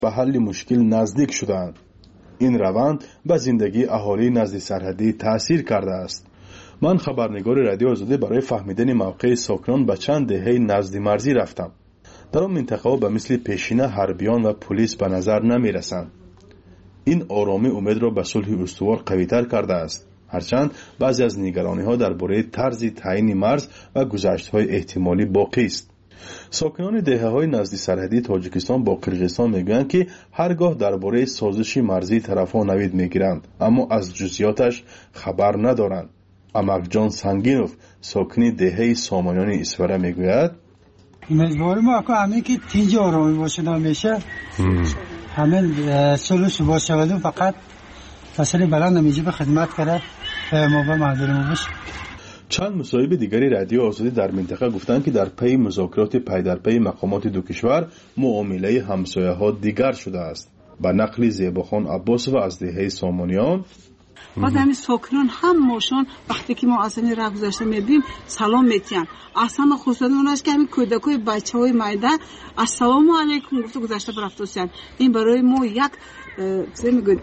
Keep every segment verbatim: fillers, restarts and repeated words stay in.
به حل مشکل نزدیک شدند. این روند به زندگی اهالی نزد سرحدی تأثیر کرده است. من خبرنگار رادیو آزادی برای فهمیدن موقع ساکنان به چند دهه نزد مرزی رفتم. در آن منطقه به مثل پیشینه حربیان و پلیس به نظر نمی رسند. این آرامی امید را به صلح استوار قوی‌تر کرده است. هرچند بعضی از نگرانی ها درباره طرز تعیین مرز و گذشت‌های احتمالی باقی است. ساکنان دهه‌های نزدیک سرحدی تاجیکستان با قرقیزستان میگویند که هرگاه درباره سازش مرزی طرف‌ها نوید میگیرند، اما از جزئیاتش خبر ندارند. امکجان سنگینوف ساکن دهه سامانیان اسواره میگوید: امیدواریم که همین که تیج آرامی باشه نمیشه، همین سلوس باشه، ولی فقط فصل بلند نمیشه به خدمت کرده ما به مردم باشه. چند مصاحبه دیگری رادیو آزادی در منطقه گفتند که در پی مذاکرات پی در پی مقامات دو کشور معامله همسایه‌ها دیگر شده است. به نقل زیباخان عباسوف از دهه سامانیان: بعد همین ساکنان هم ماشان وقتی که ما اصلا راه گذاشته میبینیم سلام میتین، اصلا خصوصا اوناش که همین کودکای بچهای مایده السلام علیکم گفته گذشته برفتوسن. این برای ما یک چه میگه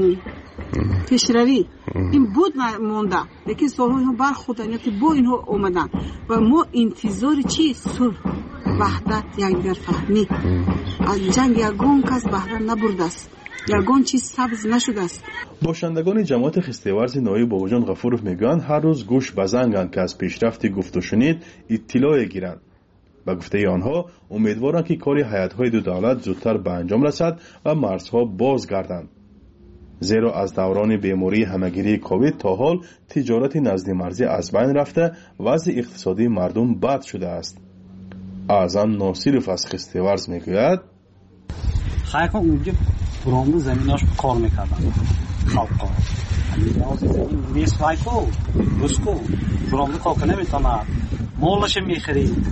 پیشروی این بود مونده، لیکن سالها اینها برخوردن که با اینها اومدن و ما انتظار چی؟ صلح، وحدت، یکدیگر فهمی. از جنگ یگان کس بهره نبرده است، یگان چیز سبز نشده است. باشندگان جماعت خسته‌ورز نایب باباجان غفورов میگویند هر روز گوش بزنگند که از پیشرفت گفت و شنید اطلاع گیرند. به گفته آنها امیدوارند که کار هیئت‌های دو دولت زودتر به انجام رسد و مرزها باز گردند. زیرا از دوران بیماری همگیری کووید تا حال تجارت نزد مرزی از بین رفته، وضع اقتصادی مردم بد شده است. اعظم ناصرов از خسته‌ورز میگوید: خیلی اونجا برامون زمیناش کار میکردن خلقا همین نازی زمین نیست فایکو روسکو برامون کار کنه میتونه مولش میخرید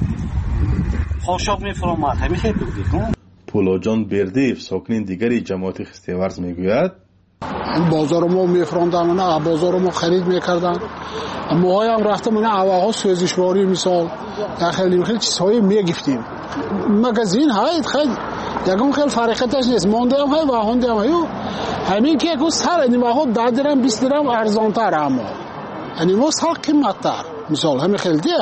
خوشاب میفرامد همین خیلی بودید. پولاجان بردیف ساکن دیگری جماعت خسته‌ورز میگوید: این بازار ما میفروندن و نه بازار ما خرید میکردن. ما هم رفتم اینا اواها سوزشواری مثال یا خیلی خیلی چیزهای میگفتیم. مغازین هایت خیلی یکم خیلی فرقتش نیست. مونده هم های و هنده هم هایو همین که اگه سر نیمه ده درم بیست درم ارزانتر اما یعنی ما سال قیمتتر مثال همین خیلی دیه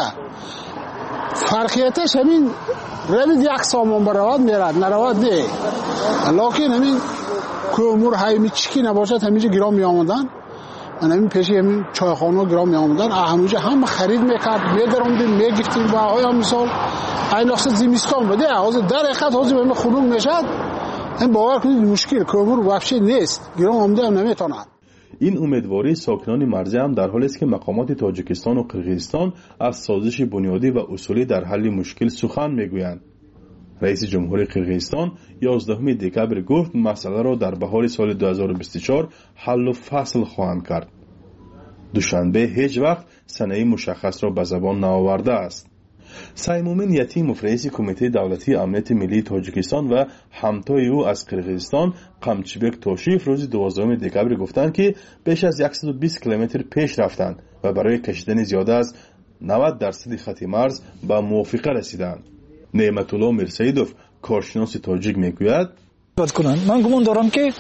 فرقیتش همین روید یک سامان برود میرد نرود نه، لیکن همین کومور هایمی چیکی نباشد همینجا گرام می آمدن. من همین پیشی همین چایخانه گرام می آمدن همینجا هم خرید میکرد میدرمدیم میگفتیم و آیا مثال این اصلا زمستان بوده حاضر در حقیقت حاضر به خلوق میشد. این باور کنید مشکل کومور وحشی نیست، گرام آمده هم نمیتواند. این امیدواری ساکنان مرزی هم در حالی است که مقامات تاجیکستان و قرقیزستان از سازش بنیادی و اصولی در حل مشکل سخن میگویند. رئیس جمهور قرقیزستان یازدهم دکبر گفت مسئله را در بهار سال دو هزار و بیست و چهار حل و فصل خواهند کرد. دوشنبه هیچ وقت سنه مشخص را به زبان نآورده است. سیمومین یتیموف رئیس کمیته دولتی امنیت ملی تاجیکستان و همتای او از قرقیزستان قمچیبک توشیف روز دوازدهم دکبر گفتند که بیش از صد و بیست کیلومتر پیش رفتند و برای کشیدن زیاده از نود درصد خط مرز به موافقه رسیدند. نعمت الله مرسیدوف کارشناس تاجیک میگوید: من گمان دارم که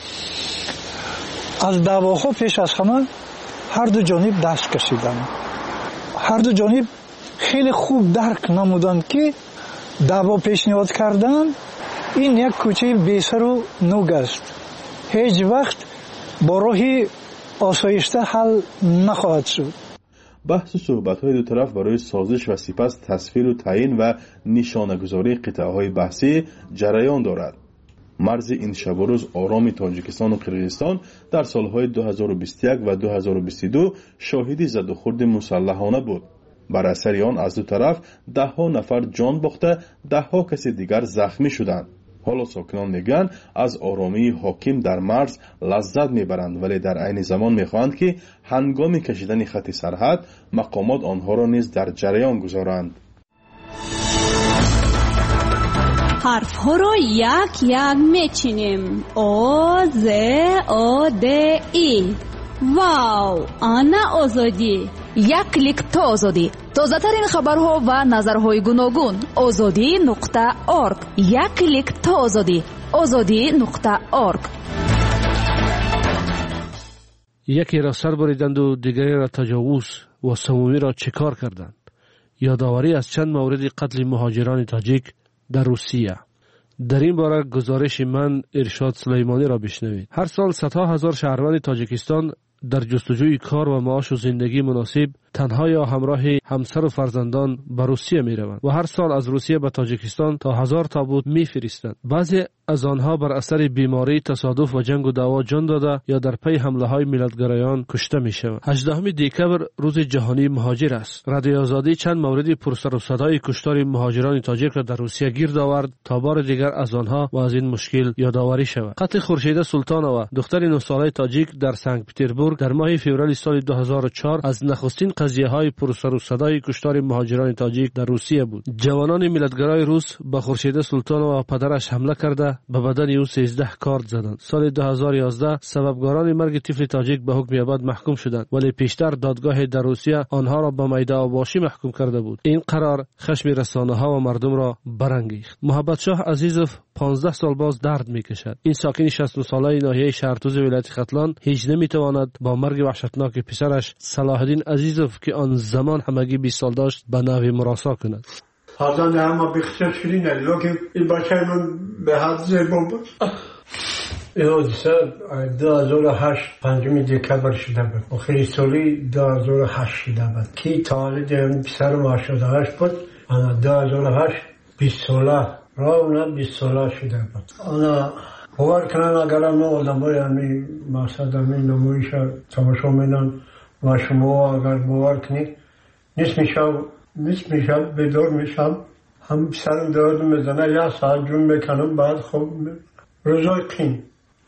از دعواها پیش از همه هر دو جانب دست کشیدند. هر دو جانب خیلی خوب درک نمودند که دعوا پیشنهاد کردن این یک کوچه بی‌سر و نوگ است، هیچ وقت با راه آسایشته حل نخواهد شد. بحث و صحبت‌های دو طرف برای سازش و سپس تصویر و تعیین و نشانه‌گذاری قطعه‌های بحثی جریان دارد. مرز این شب و روز آرام تاجیکستان و قرقیزستان در سالهای دو هزار و بیست و یک و دو هزار و بیست و دو شاهد زد و خورد مسلحانه بود. بر اثر آن از دو طرف ده ها نفر جان باخته، ده ها کسی دیگر زخمی شدند. حالا ساکنان میگن از آرامی حاکم در مرز لذت میبرند، ولی در عین زمان میخواهند که هنگام کشیدن خط سرحد مقامات آنها را نیز در جریان گذارند. حرف ها را یک یک میچینیم. او ز او د ای. واو، آنا آزادی. یک کلیک تا آزادی. تازه ترین خبرها و نظرهای گوناگون. آزادی نقطه اورگ. یک کلیک تا آزادی. آزادی نقطه اورگ. یکی را سر بریدند و دیگری را تجاوز و سومی را چکار کردند. یادآوری از چند مورد قتل مهاجران تاجیک در روسیه. در این باره گزارش من ارشاد سلیمانی را بشنوید. هر سال صدها هزار شهروند تاجیکستان در جستجوی کار و معاش و زندگی مناسب تنها یا همراه همسر و فرزندان به روسیه می روند و هر سال از روسیه به تاجیکستان تا هزار تابوت می فرستند. بعضی از آنها بر اثر بیماری، تصادف و جنگ و دعوا جان داده یا در پی حمله های ملتگرایان کشته می شوند. هجدهم دکبر روز جهانی مهاجر است. رادیو آزادی چند مورد پرسر و صدای کشتار مهاجران تاجیک را در روسیه گیر آورد تا بار دیگر از آنها و از این مشکل یادآوری شود. قتل خورشیده سلطانова دختر نه ساله تاجیک در سنت پترزبورگ در ماه فوریه سال دو هزار و چهار از نخستین قضیه های پرسر و صدای کشتار مهاجران تاجیک در روسیه بود. جوانان ملتگرای روس به خورشیده سلطانова و پدرش حمله کرده به بدن او سیزده کارد زدند. سال دو هزار و یازده سببگاران مرگ طفل تاجیک به حکم ابد محکوم شدند، ولی پیشتر دادگاه در روسیه آنها را به میده آباشی محکوم کرده بود. این قرار خشم رسانه ها و مردم را برانگیخت. محبت شاه عزیزوف پانزده سال باز درد میکشد. این ساکن شصت و نه ساله ناحیه شهرتوز ولایت ختلان هیچ نمیتواند با مرگ وحشتناک پسرش صلاح الدین عزیزوف که آن زمان همگی بیست سال داشت به نحوی مراسا کند. حاضر هم بخشش شدی نه لیکن این بچه من به حد زیبا بود. این حادثه دو هزار و هشت پنجم دکبر شده بود و خیلی سالی دو هزار و هشت شده بود کی تولد پسر ما شده هشت بود. انا دو هزار و هشت بیست ساله راونا بیست ساله شده بود. انا باور کنن اگر ما آدم های همی مقصد همی نمایش تماشا میدن و شما اگر باور کنید نیست میشم نیست میشم بدار میشم هم سرم درد میزنه یا ساعت جون میکنم بعد خب روزای قیم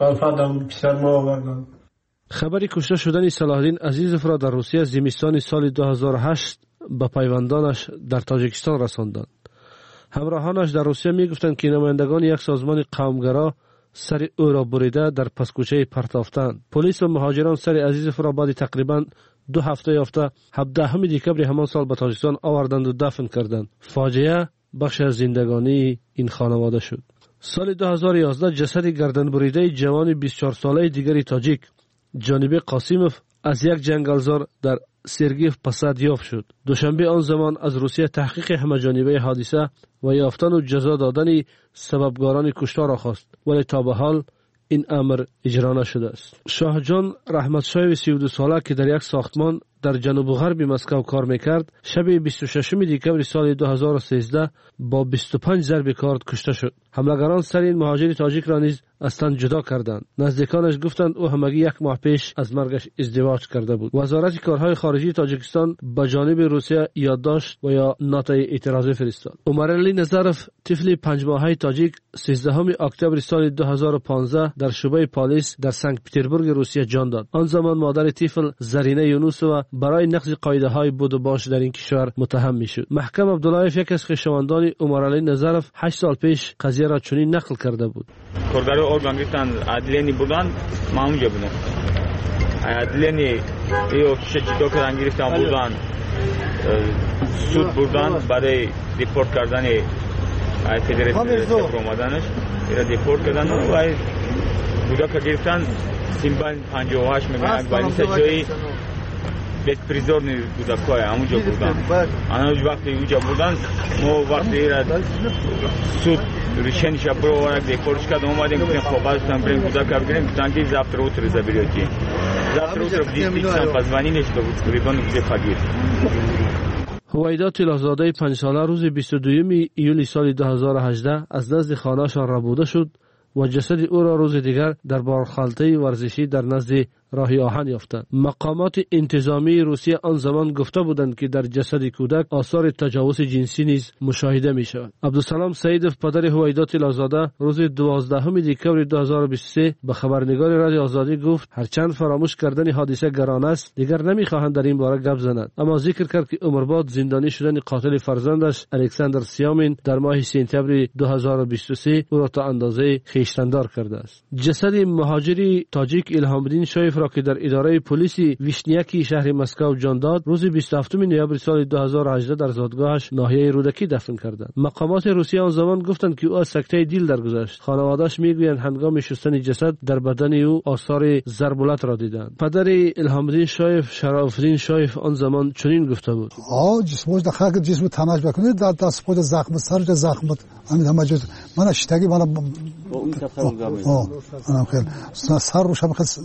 بعد سر ما آوردم. خبری کشته شدن صلاح الدین عزیزوف را در روسیه زمستان سال دو هزار و هشت به پیوندانش در تاجیکستان رساندند. همراهانش در روسیه میگفتند که نمایندگان یک سازمان قومگرا سر او را بریده در پسکوچه پرتافتند. پلیس و مهاجران سر عزیزوف را بعد تقریبا دو هفته یافته هفدهم دکبر همان سال به تاجیکستان آوردند و دفن کردند. فاجعه بخش از زندگانی این خانواده شد. سال دو هزار و یازده جسد گردن بریده جوان بیست و چهار ساله دیگری تاجیک جانبه قاسیموف از یک جنگلزار در سرگیف پسد یافت شد. دوشنبه آن زمان از روسیه تحقیق همه‌جانبه حادثه و یافتن و جزا دادن سببگاران کشتار را خواست، ولی تا به حال این امر اجرا نشده است. شاه جان رحمتشاه سی و دو ساله که در یک ساختمان در جنوب غرب مسکو کار میکرد شب بیست و ششم دکبر سال دو هزار و سیزده با بیست و پنج ضرب کارد کشته شد. حملگران سر این مهاجر تاجیک را نیز از تن جدا کردند. نزدیکانش گفتند او همگی یک ماه پیش از مرگش ازدواج کرده بود. وزارت کارهای خارجی تاجیکستان به جانب روسیه یادداشت و یا نوتای اعتراضی فرستاد. عمرعلی نظرف طفل پنج ماهه تاجیک سیزدهم اکتبر سال دو هزار و پانزده در شعبه پلیس در سنت پترزبورگ روسیه جان داد. آن زمان مادر طفل زرینه یونوسова برای نقض قاعده های بود و باش در این کشور متهم میشد. محکم عبداللهیف یک از خویشاوندان عمرعلی نظرف هشت سال پیش قضیه را چنین نقل کرده بود. کارگرای ارگان گفتن عدلینی بودن ما اونجا بودم. عدلینی ایو کیش جدا کردن گرفتن بودن سود بودن برای دیپورت کردن فدراسیون اومدنش اینا دیپورت کردن و بودا که گرفتن سیمبان پنجاه و هشت میگن بالینسه جایی بسپریزورنی بودا که همونجا بودن. آنها وقتی اونجا بودن ما وقتی را سود ریشنش برو ورق دیپورتش کردن اومدیم گفتیم خب بعدتان بریم بودا که بگیریم گفتن که زفتر اوتر زبیریتی زفتر اوتر دیستیکشن پزوانینش دو ریبان بوده فگیر. هویدا طلازاده پنج ساله روز بیست و دوم ایولی سال دو هزار و هجده از نزد خانه‌شان ربوده شد و جسد او را روز دیگر در بارخالطه ورزشی در نزد راه آهن یافتند. مقامات انتظامی روسیه آن زمان گفته بودند که در جسد کودک آثار تجاوز جنسی نیز مشاهده می شود. عبدالسلام سعیدوف پدر هویدا طلازاده روز دوازدهم دکبر دو هزار و بیست و سه به خبرنگار رادیو آزادی گفت هرچند فراموش کردن حادثه گران است دیگر نمیخواهند در این باره گپ زنند، اما ذکر کرد که عمرباد زندانی شدن قاتل فرزندش الکساندر سیامین در ماه سپتامبر دو هزار و بیست و سه او را تا اندازه خویشتندار کرده است. جسد مهاجری تاجیک الهام الدین شایف را که در اداره پلیس ویشنیاکی شهر مسکو جان داد روز بیست و هفتم نوامبر سال دو هزار و هجده در زادگاهش ناحیه رودکی دفن کردند. مقامات روسیه آن زمان گفتند که او از سکته دل درگذشت. خانواده‌اش میگویند هنگام شستن جسد در بدن او آثار ضربالت را دیدند. پدر الهام الدین شایف شرف الدین شایف آن زمان چنین گفته بود: آ جسمش داخل جسم تناش بکنید در دست خود زخم سر زخم همین همه جز من اشتگی من آه خیلی سر روش هم خیلی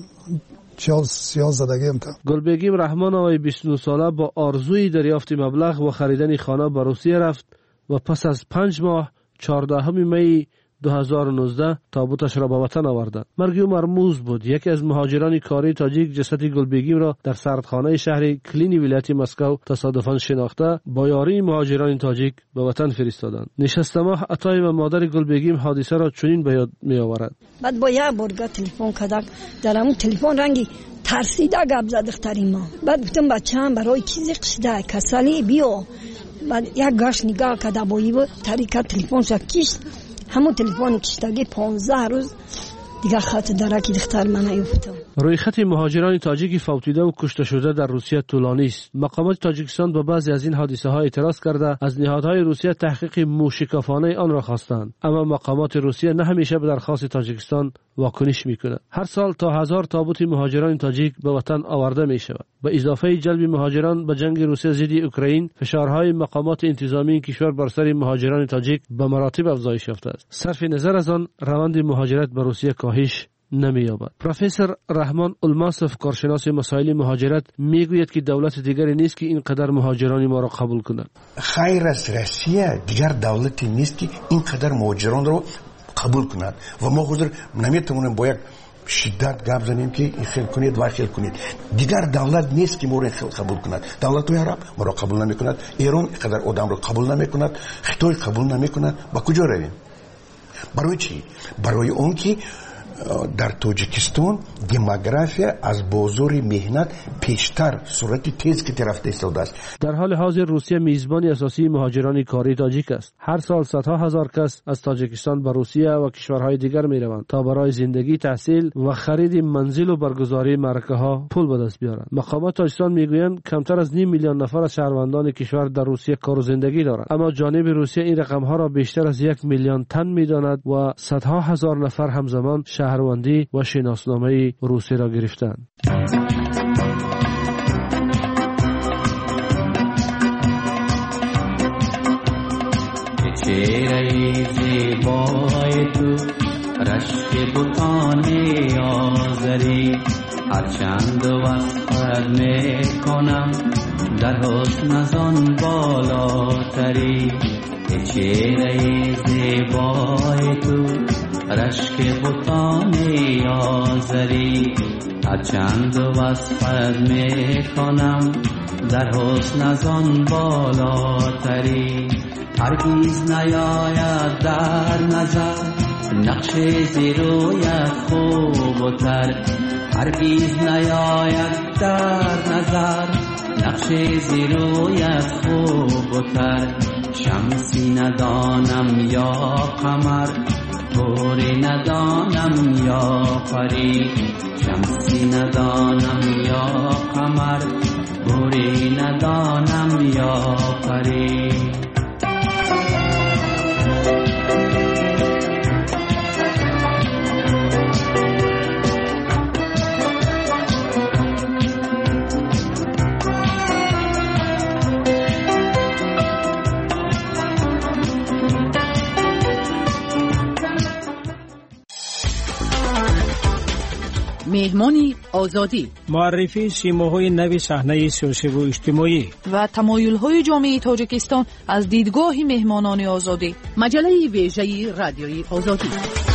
سیاه زدگی هم کرد. گلبگیم رحمان آقای بیست و نه ساله با آرزوی دریافت مبلغ و خریدن خانه به روسیه رفت و پس از پنج ماه چهاردهم می دو هزار و نوزده تابوتش را به وطن آورد. مرگ او مرموز بود. یکی از مهاجران کاری تاجیک جسد گلبگیم را در سردخانه شهر کلینی ولایت مسکو تصادفاً شناخته با یاری مهاجران تاجیک به وطن فرستادند. نشسته ماه عطای و مادر گلبگیم حادثه را چنین به یاد می آورد: بعد با یک بار تلفن کردم، در همون تلفن رنگی ترسیده گپ زد دختری ما. بعد گفتم بچه‌ام برای چیزی قشده کسالی بیا. بعد یک گاش نگاه کرده با این طریقه تلفنش کشید. همون تلفن کشتگی پانزده روز دیگه خط درکی دختر من نیفتم. روی خط مهاجران تاجیکی فوتیده و کشته شده در روسیه طولانی است. مقامات تاجیکستان به بعضی از این حادثه ها اعتراض کرده از نهادهای روسیه تحقیق موشکافانه آن را خواستند، اما مقامات روسیه نه همیشه به درخواست تاجیکستان واکنش میکنه. هر سال تا هزار تابوت مهاجران تاجیک به وطن آورده می شود. به اضافه جلب مهاجران به جنگ روسیه ضد اوکراین، فشارهای مقامات انتظامی این کشور بر سر مهاجران تاجیک به مراتب افزایش یافته است. صرف نظر از آن، روند مهاجرت به روسیه کاهش نمی‌یابد. پروفسور رحمان الماسف کارشناس مسائل مهاجرت میگوید که دولت دیگری نیست که اینقدر مهاجران ما را قبول کند. خیر از روسیه دیگر دولتی نیست که اینقدر مهاجران را قبول کند و ما خود نمیتونیم با یک شدت گپ زنیم که این خیل کنید و خیل کنید. دیگر دولت نیست که ما را خیل قبول کند. دولت عرب ما را قبول نمی کند، ایران اینقدر آدم را قبول نمی کند، خطای قبول نمی کند. با کجا رویم؟ برای چی؟ برای اون که در تاجیکستان دموگرافیا از بازار مهنت پیشتر صورت تیز که طرف ایستاده است. در حال حاضر روسیه میزبان اساسی مهاجران کاری تاجیک است. هر سال صدها هزار کس از تاجیکستان به روسیه و کشورهای دیگر میروند تا برای زندگی، تحصیل و خرید منزل و برگزاری معرکه ها پول به دست بیارند. مقامات تاجیکستان میگویند کمتر از نیم میلیون نفر از شهروندان کشور در روسیه کار و زندگی دارند، اما جانب روسیه این رقم ها را بیشتر از یک میلیون تن میداند و صدها هزار نفر همزمان شهروندی و شناسنامه روسیه را گرفتند. چهره زیبای تو رشک بوتان آذری، هرچند وصفت میکنم در حسن از آن بالاتری. چهره زیبای تو رشک بوتان آذری، هرچند وصفت میکنم در حسن از آن بالاتری. هرگیز نیاید در نظر نقش زیرویت خوب و تر، هرگیز نیاید در نظر نقش زیرویت خوب و تر. شمسی ندانم یا قمر، توری ندانم یا پری، شمسی ندانم یا قمر، توری ندانم یا پری. مهمانی آزادی، معرفی سیماهای نوی صحنه سیاسی و اجتماعی و تمایل‌های جامعه تاجیکستان از دیدگاه مهمانان آزادی. مجله ویژه رادیوی آزادی.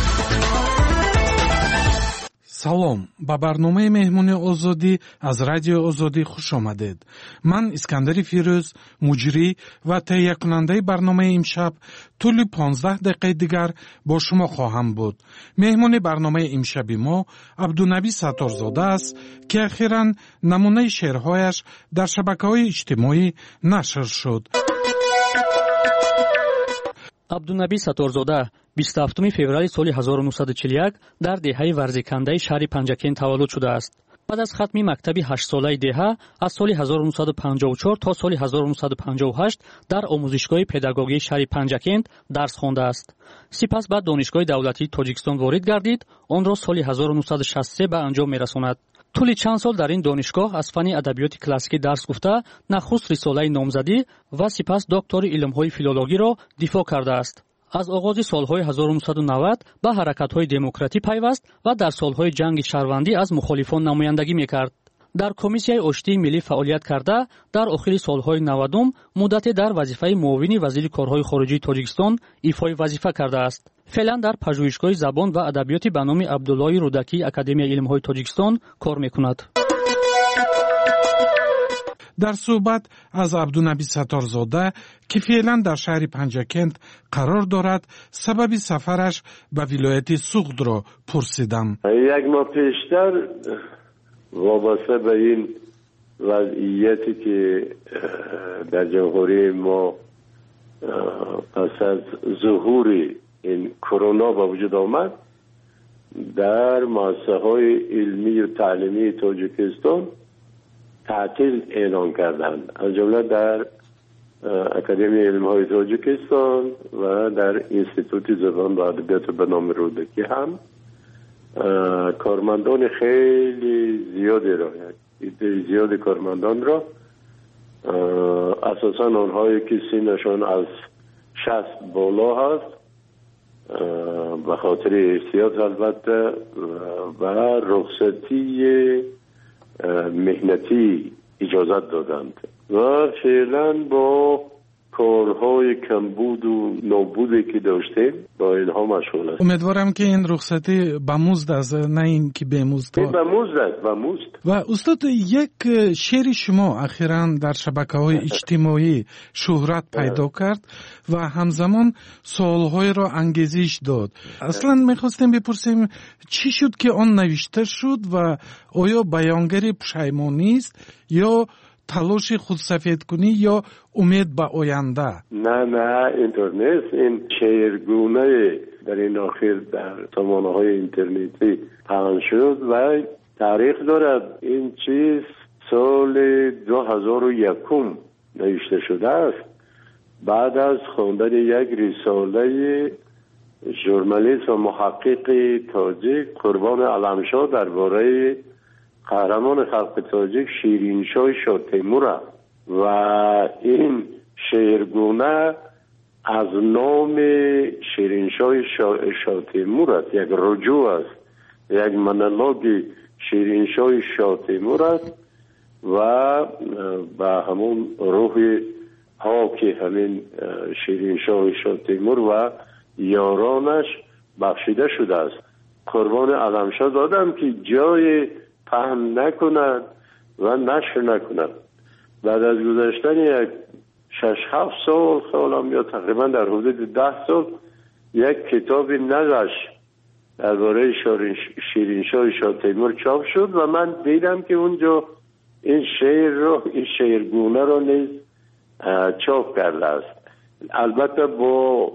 салом ба барномаи меҳмони озодӣ аз радиои озодӣ хуш омадед. ман искандари фирӯз, муҷрӣ ва таҳиякунандаи барномаи имшаб тӯли понздаҳ дақиқаи дигар бо шумо хоҳам буд. меҳмони барномаи имшаби мо абдунаби сатторзода аст ки ахиран намунаи шеърҳояш дар шабакаҳои иҷтимоӣ нашр шуд. абдунаби сатторзода بیست و هفتم فеврали соли ҳазору нуҳсаду чилу як дар деҳаи варзикандаи шаҳри Панҷакен таваллуд шудааст. بعد از ختم مکتب هشت ساله دهه از سال هزار و نهصد و پنجاه و چهار تا سال هزار و نهصد و پنجاه و هشت در آموزشگاه پداگوژی شهر پنجکند درس خوانده است. سپس به دانشگاه دولتی تاجیکستان وارد گردید، آن را سال هزار و نهصد و شصت و سه به انجام می‌رساند. طول چند سال در این دانشگاه از فن ادبیات کلاسیکی درس گفته، نخست رساله نامزدی و سپس دکتر علوم‌های فیلولوژی را دفاع کرده است. از آغاز سالهای هزار و نهصد و نود به حرکت‌های دموکراتی پیوست و در سالهای جنگ شهروندی از مخالفان نمایندگی می‌کرد. در کمیسیای آشتی ملی فعالیت کرده، در آخر سالهای نودم مدتی در وظیفه معاون وزیر کارهای خارجی تاجیکستان ایفای وظیفه کرده است. فعلا در پژوهشگاه زبان و ادبیات به نام عبدالله رودکی اکادمی علم‌های تاجیکستان کار می‌کند. در صحبت از عبدالنبی ستارزاده که فعلا در شهر پنجکند قرار دارد، سبب سفرش به ولایت سوغد را پرسیدم. یک ماه پیشتر وابسته به این وضعیتی که در جمهوری ما پس از ظهور این کرونا به وجود آمد، در مؤسسه‌های علمی و تعلیمی تاجیکستان تعطیل اعلان کردند، از جمله در اکادمی علم‌های تاجیکستان و در انستیتوت زبان و ادبیات به نام رودکی هم کارمندان خیلی زیادی را، یعنی زیاد کارمندان را، اساساً آنهایی که سنشان از شصت بالا هست، به خاطر احتیاط البته و رخصتی مهنتی اجازت دادند و فعلا با کارهای کمبود و نابودی که داشتیم با اینها مشغول است. امیدوارم که این رخصتی به مزد است، نه این که به مزد. این به مزد است، به مزد. و استاد، یک شعر شما اخیراً در شبکه‌های اجتماعی شهرت پیدا کرد و همزمان سوال‌های را انگیزش داد. اصلاً می‌خواستیم بپرسیم چی شد که آن نوشته شد و آیا بیانگر پشیمانی است یا تلاش خودسفید کنی یا امید به آینده؟ نه نه اینطور نیست. این شعرگونه در این آخر در سامانه‌های اینترنتی پخش شد و تاریخ دارد. این چیز سال دو هزار و یک نوشته شده است، بعد از خواندن یک رساله ژورنالیست و محقق تاجیک قربان علمشاه درباره قهرمان خلق تاجیک شیرینشاه شاه تیمور و این شعرگونه از نام شیرینشاه شاه, شاه تیمور است، یک رجوع است، یک مونولوگ شیرینشاه شاه تیمور است و به همون روح ها که همین شیرینشاه شاه تیمور و یارانش بخشیده شده است. قربان علمشاه دادم که جای پهن نکند و نشر نکند. بعد از گذشتن یک شش هفت سال سالم یا تقریبا در حدود ده سال یک کتاب نقش درباره شیرینشاه شاه تیمور چاپ شد و من دیدم که اونجا این شعر رو، این شعرگونه رو نیز چاپ کرده است. البته با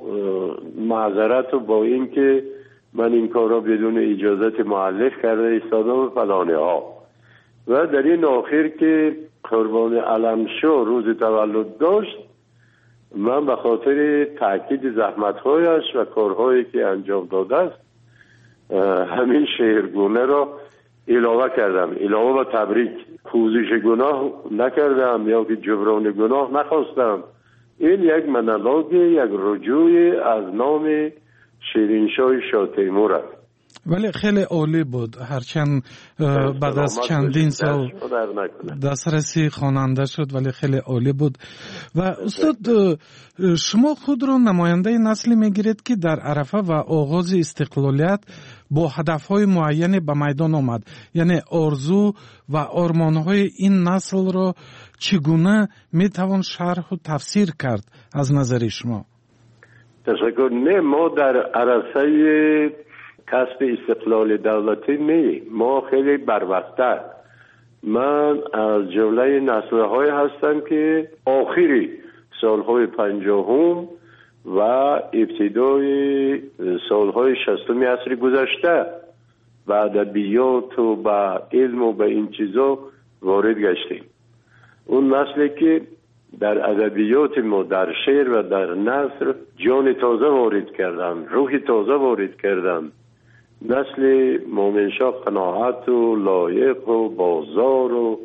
معذرت و با این که من این کار را بدون اجازت مؤلف کرده ایستادم و فلانه ها. و در این آخر که قربان علمشاه روز تولد داشت، من به خاطر تاکید زحمت‌هایش و کارهایی که انجام داده است همین شعرگونه را علاوه کردم، علاوه به تبریک. پوزش گناه نکردم یا که جبران گناه نخواستم. این یک مونولوگ، یک رجوع از نام شیرینشاه شاه تیمور است. ولی خیلی عالی بود، هرچند بعد از چندین سال دسترسی خواننده شد ولی خیلی عالی بود. و استاد، شما خود را نماینده نسلی میگیرید که در عرفه و آغاز استقلالیت با هدفهای معینی به میدان آمد، یعنی آرزو و آرمانهای این نسل را چگونه میتوان شرح و تفسیر کرد از نظر شما؟ تشکر. نه، ما در عرصه کسب استقلال دولتی نه، ما خیلی بروقت‌تر. من از جمله نسل‌های هستم که آخری سالهای پنجاهم و ابتدای سالهای شصتم عصر گذشته به ادبیات و به علم و به این چیزا وارد گشتیم. اون نسلی که در ادبیات ما، در شعر و در نثر جان تازه وارد کردن، روح تازه وارد کردن. نسل مومنشاه قناعت و لایق و بازار و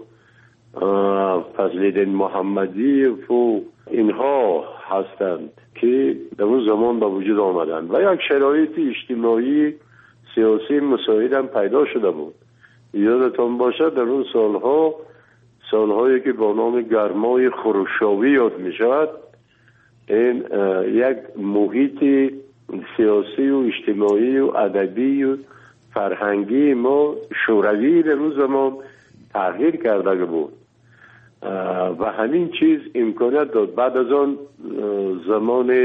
فضل‌الدین محمدی و اینها هستند که در اون زمان به وجود آمدند و یک شرایط اجتماعی سیاسی مساعد هم پیدا شده بود. یادتان باشد در اون سالها، سالهایی که با نام گرمای خروشاوی یاد می شود، این یک محیط سیاسی و اجتماعی و ادبی و فرهنگی ما شوروی در اون زمان تغییر کرده بود و همین چیز امکانیت داد. بعد از آن زمان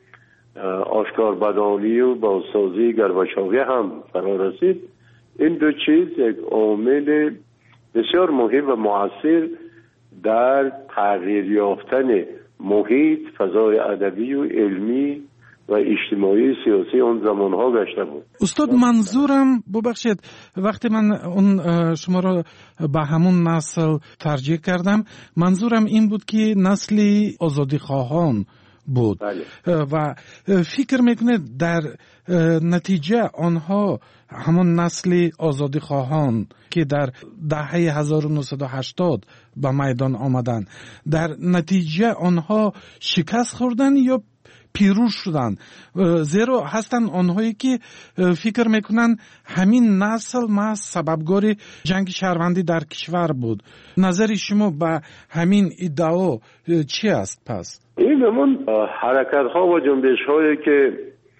آشکاربدانی و بازسازی گرباچوی هم فرا رسید. این دو چیز یک عامل بسیار مهم و مؤثر در تغییر یافتن محیط، فضای ادبی و علمی و اجتماعی سیاسی اون زمانها گشته بود. استاد منظورم ببخشید وقتی من اون شما را به همون نسل ترجیح کردم، منظورم این بود که نسلی آزادی خواهان بود. بله. و فکر میکنید در نتیجه آنها همون نسل آزادی خواهان که در دهه هزار و نهصد و هشتاد به میدان آمدن، در نتیجه آنها شکست خوردن یا پیروز شدن؟ زیرا هستن آنهایی که فکر میکنن همین نسل ما سببگار جنگ شهروندی در کشور بود. نظر شما به همین ادعا چی است پس؟ این همون حرکت ها و جنبش هایی که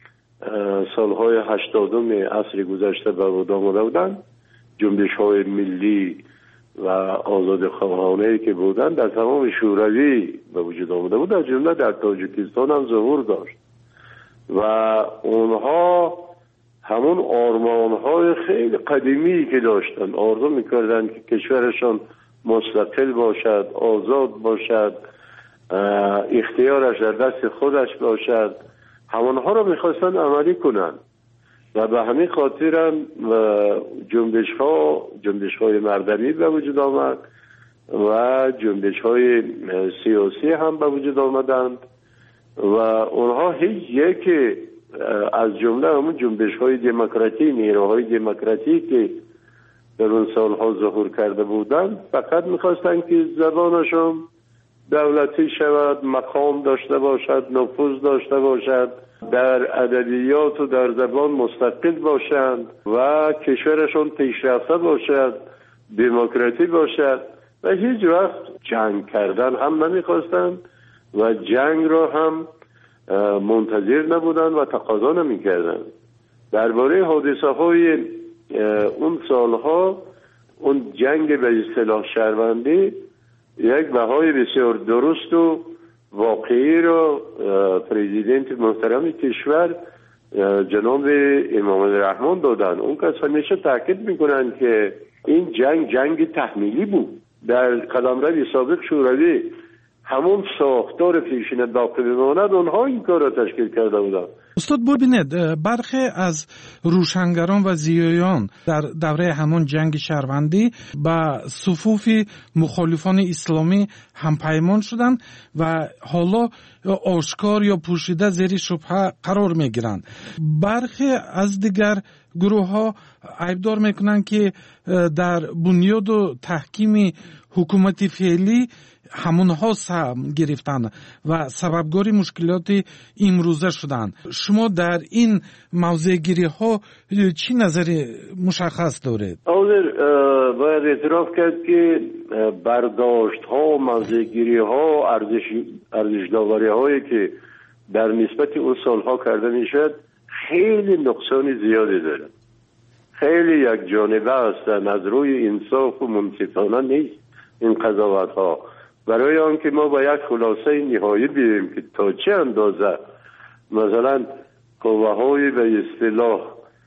سالهای هشتادم عصر گذشته به وجود آمده بودند، جنبش های ملی و آزاد خواهانه که بودند در تمام شوروی به وجود آمده بود، در جمله در تاجیکستان هم ظهور داشت و اونها همون آرمان های خیلی قدیمی که داشتن، آرزو میکردن که کشورشان مستقل باشد، آزاد باشد، اختیارش در دست خودش باشد، همونها رو میخواستن عملی کنن و به همین خاطر هم جنبش ها جنبش های مردمی به وجود آمد و جنبش های سیاسی هم به وجود آمدند و اونها هیچ یک از جمله همون جنبش های دموکراتی، نیروهای دموکراتی که در اون سالها ظهور کرده بودند فقط میخواستن که زبانشون دولتی شود، مقام داشته باشد، نفوذ داشته باشد، در ادبیات و در زبان مستقل باشند و کشورشون پیشرفته باشد، دموکراتی باشد و هیچ وقت جنگ کردن هم نمیخواستند و جنگ را هم منتظر نبودند و تقاضا نمیکردند. درباره حادثه های اون سالها، اون جنگ به اصطلاح شهروندی یک بهای بسیار درست و واقعی رو پرزیدنت محترم کشور جناب امام الرحمن دادن. اون کس همیشه تاکید میکنن که این جنگ جنگ تحمیلی بود. در قلمرو سابق شوروی همون ساختار پیشین باقی بماند، اونها این کار را تشکیل کرده بودن. استاد ببینید برخی از روشنگران و زیایان در دوره همون جنگ شهروندی با صفوف مخالفان اسلامی هم پیمان شدند و حالا آشکار یا پوشیده زیر شبهه قرار می گیرند. برخی از دیگر گروه ها عیبدار میکنند که در بنیاد و تحکیم حکومت فعلی همونها سهم گرفتن و سببگار مشکلات امروزه شدن. شما در این موضوع گیری ها چی نظر مشخص دارید؟ حاضر باید اعتراف کرد که برداشت ها، موضوع گیری ها، ارزش ارزش داوری هایی که در نسبت اون سالها کرده میشد خیلی نقصان زیادی داره. خیلی یک جانبه هستن، از روی انصاف و منصفانه نیست این قضاوت ها. برای آنکه ما با یک خلاصه نهایی بیاییم که تا چه اندازه مثلا قوه های به اصطلاح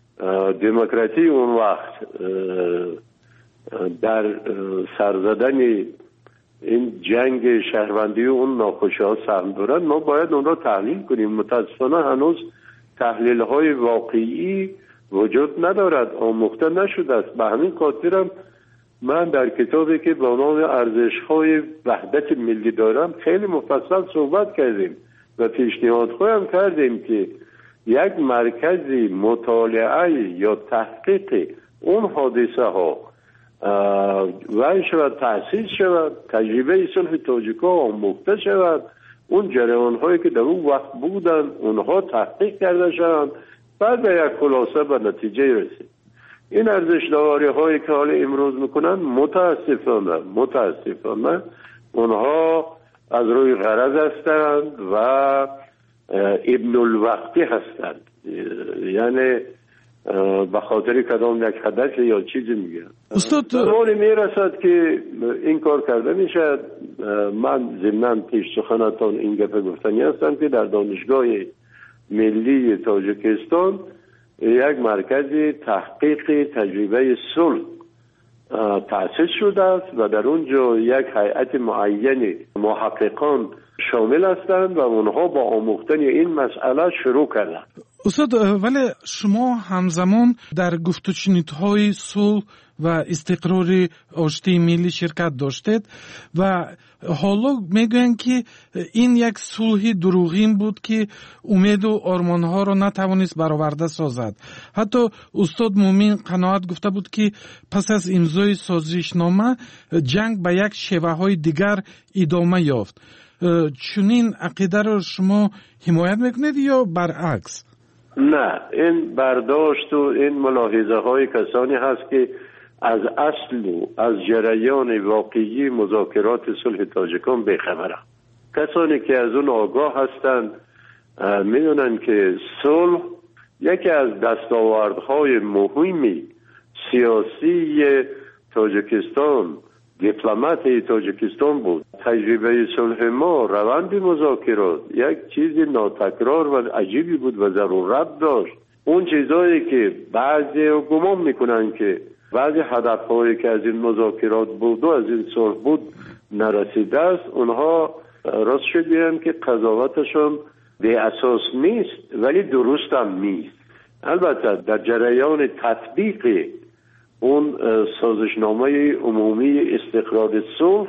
دموکراتی اون وقت در سرزدن این جنگ شهروندی و اون ناخوشی ها سهم دارن، ما باید اون را تحلیل کنیم. متاسفانه هنوز تحلیل های واقعی وجود ندارد، آموخته نشده است. به همین خاطرم من در کتابی که با نام ارزش‌های وحدت ملی دارم خیلی مفصل صحبت کردیم و پیشنهاد خواهم کردیم که یک مرکزی مطالعه یا تحقیق اون حادثه ها وای شود، تأسیس شود، تجربه صلح تاجیک‌ها آموخته شود، اون جریان هایی که در اون وقت بودن اونها تحقیق کرده شوند، بعد به یک خلاصه به نتیجه رسید. این ارزش داری هایی که حال امروز میکنن متاسفانه متاسفانه اونها از روی غرض هستند و ابن الوقتی هستند، یعنی به خاطر کدام یک هدف یا چیزی میگن. استاد زمانی میرسد که این کار کرده میشد. من ضمناً پیش سخنتان این گپ گفتنی هستم که در دانشگاه ملی تاجیکستان یک مرکز تحقیق تجربه صلح تأسیس شده است و در اونجا یک هیئت معین محققان شامل هستند و اونها با آموختن این مسئله شروع کردند. استاد ولی شما همزمان در گفت و شنودهای صلح و استقرار آشتی ملی شرکت داشتید و حالا میگویند که این یک صلح دروغین بود که امید و آرمانها را نتوانست برآورده سازد. حتی استاد مومن قناعت گفته بود که پس از امضای سازشنامه جنگ به یک شیوه های دیگر ادامه یافت. چنین عقیده را شما حمایت میکنید یا برعکس؟ نه، این برداشت و این ملاحظه های کسانی هست که از اصل و از جریان واقعی مذاکرات صلح تاجیکان بیخبرند. کسانی که از اون آگاه هستند میدونن که صلح یکی از دستاوردهای مهمی سیاسی تاجیکستان، دیپلمات تاجیکستان بود. تجربه صلح ما، روند مذاکرات یک چیز ناتکرار و عجیبی بود و ضرورت داشت. اون چیزایی که بعضی گمان میکنن که بعضی هدفهایی که از این مذاکرات بود و از این صلح بود نرسیده است، اونها راست شد بیان که قضاوتشون به اساس نیست ولی درست هم نیست. البته در جریان تطبیق اون سازشنامه عمومی استقرار صلح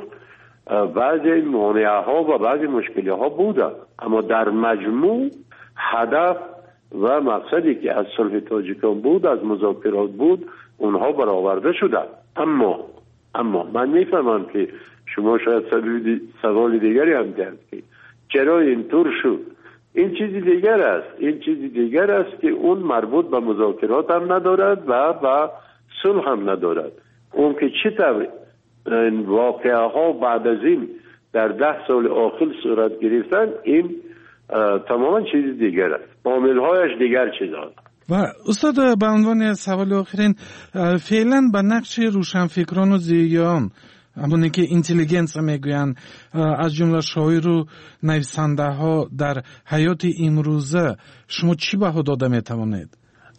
بعضی مانعه ها و بعضی مشکلی ها بوده، اما در مجموع هدف و مقصدی که از صلح تاجیکان بود، از مذاکرات بود، اونها برآورده شده. اما اما من میفهمم که شما شاید سوال دیگری هم دارید که چرا اینطور شد. این چیزی دیگر است این چیزی دیگر است که اون مربوط به مذاکرات هم ندارد و به صلح هم ندارد. اون که چطور این واقعه ها بعد از این در ده سال آخر صورت گرفتن، این تماما چیز دیگر است، عامل هایش دیگر چیز است. و استاد به عنوان سوال آخرین، فعلا به نقش روشنفکران و زیان، همونی که اینتلیجنس میگویند، از جمله شاعر و نویسنده ها در حیات امروزه شما چی بها داده میتوانید؟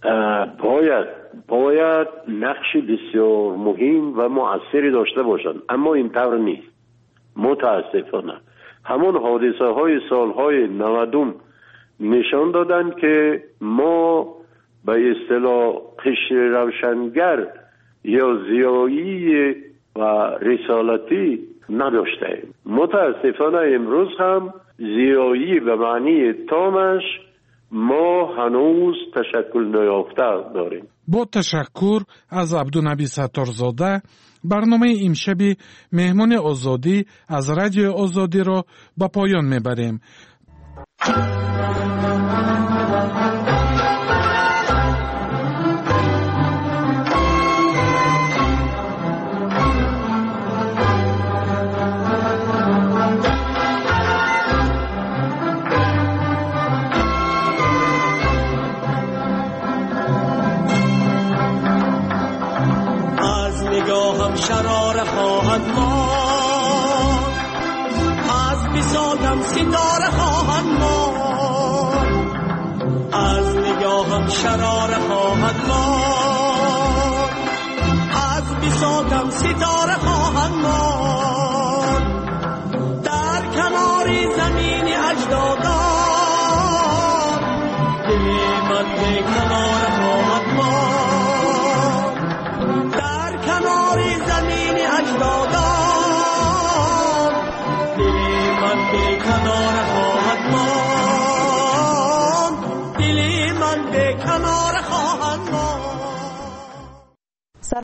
باید باید نقش بسیار مهم و مؤثری داشته باشند، اما اینطور نیست. متاسفانه همون حادثه های سالهای نودم نشان دادن که ما به اصطلاح قشر روشنگر یا زیایی و رسالتی نداشتیم. متاسفانه امروز هم زیایی به معنی تامش ما هنوز تشکل نیافته داریم. با تشکر از عبدالنبی ستارزاده، برنامه امشب مهمان آزادی از رادیو آزادی را به پایان میبریم. شرار خواهد ماند، از بساطم ستاره خواهد ماند، از نگاهم شرار خواهد ماند، از بساطم ستاره خواهد ماند.